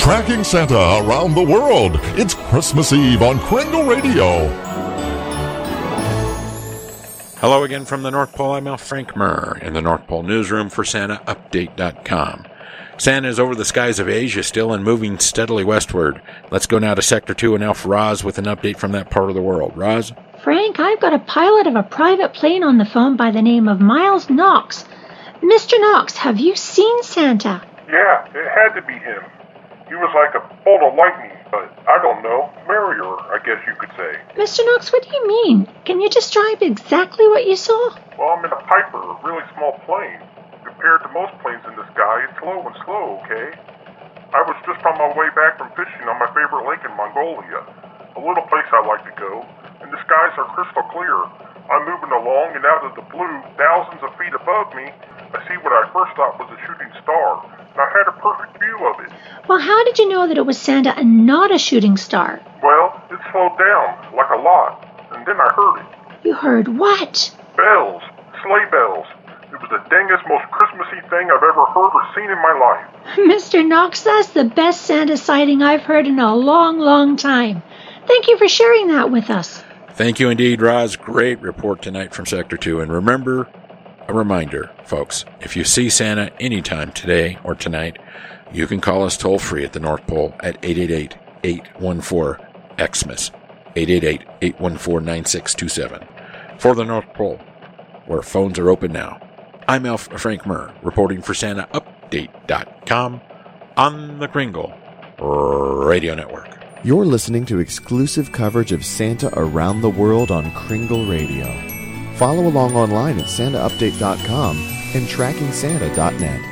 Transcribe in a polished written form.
Tracking Santa around the world. It's Christmas Eve on Kringle Radio. Hello again from the North Pole. I'm Alf Frank Murr in the North Pole newsroom for SantaUpdate.com. Santa is over the skies of Asia still and moving steadily westward. Let's go now to Sector 2 and Alf Roz with an update from that part of the world. Roz? Frank, I've got a pilot of a private plane on the phone by the name of Miles Knox. Mr. Knox, have you seen Santa? Yeah, it had to be him. He was like a bolt of lightning, but I don't know, merrier, I guess you could say. Mr. Knox, what do you mean? Can you describe exactly what you saw? Well, I'm in a Piper, a really small plane. Compared to most planes in the sky, it's low and slow, okay? I was just on my way back from fishing on my favorite lake in Mongolia, a little place I like to go, and the skies are crystal clear. I'm moving along, and out of the blue, thousands of feet above me, I see what I first thought was a shooting star. I had a perfect view of it. Well, how did you know that it was Santa and not a shooting star? Well, it slowed down, like a lot, and then I heard it. You heard what? Bells. Sleigh bells. It was the dangest, most Christmassy thing I've ever heard or seen in my life. Mr. Knox, that's the best Santa sighting I've heard in a long, long time. Thank you for sharing that with us. Thank you indeed, Roz. Great report tonight from Sector 2. And remember, a reminder, folks, if you see Santa anytime today or tonight, you can call us toll-free at the North Pole at 888-814-XMAS, 888-814-9627. For the North Pole, where phones are open now, I'm Alf Frank Murr, reporting for SantaUpdate.com on the Kringle Radio Network. You're listening to exclusive coverage of Santa around the world on Kringle Radio. Follow along online at SantaUpdate.com and TrackingSanta.net.